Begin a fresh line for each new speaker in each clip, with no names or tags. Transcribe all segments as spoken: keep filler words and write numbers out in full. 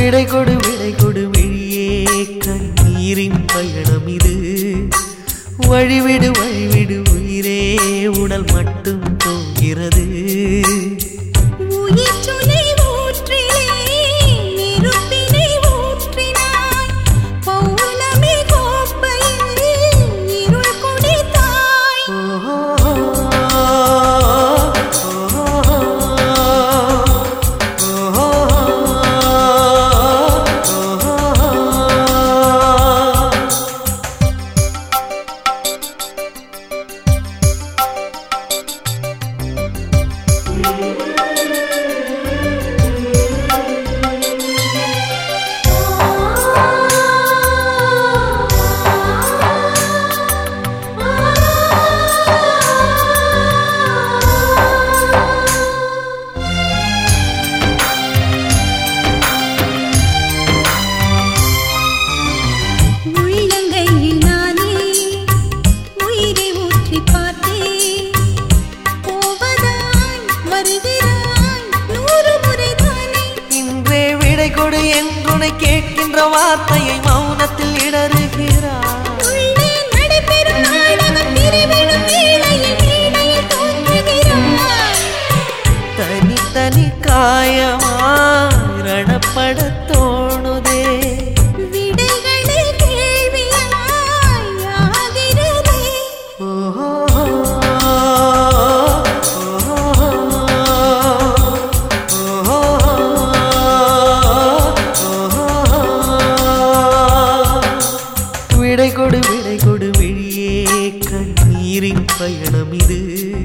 விடை கொடு விடை கொடு விழியே கண்ணீரின் பயணம் இது வழிவிடு வழிவிடு உயிரே உடல் மட்டும் போகிறது கேட்கின்ற வார்த்தையை மௌனத்தில் இடறுகிறார் தனி தனி காயமாய் ரணப்பட தோணுதே விடை கொடு விடை கொடு விழியே கண்ணீரின் பயணம் இது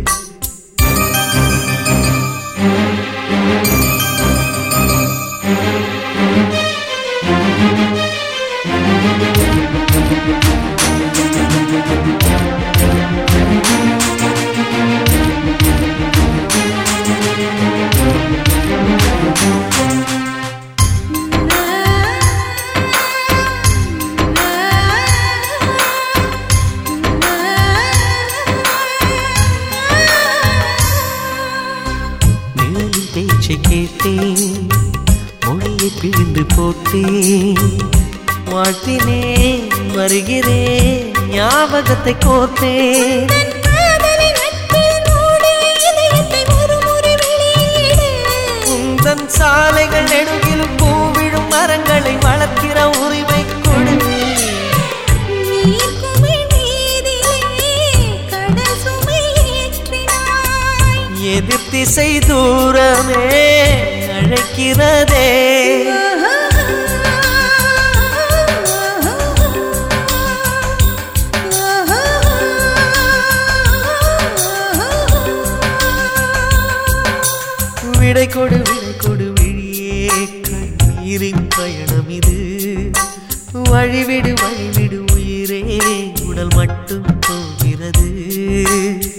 பேச்சை கேட்டேன் மொழியை பிழிந்து போட்டேன் வாழ்த்தினேன் வருகிறேன் ஞாபகத்தை கோர்த்தேன் உந்தன் சாலைகள் நெடுகிலும் பூவிடும் மரங்களை வளர்க்கிற உரிமை கொடு எதிர் திசை தூரமே அழைக்கிறதே விடை கொடு விடை கொடு விழியே கண்ணீரின் பயணம் இது வழிவிடு வழிவிடு உயிரே உடல் மட்டும் போகிறது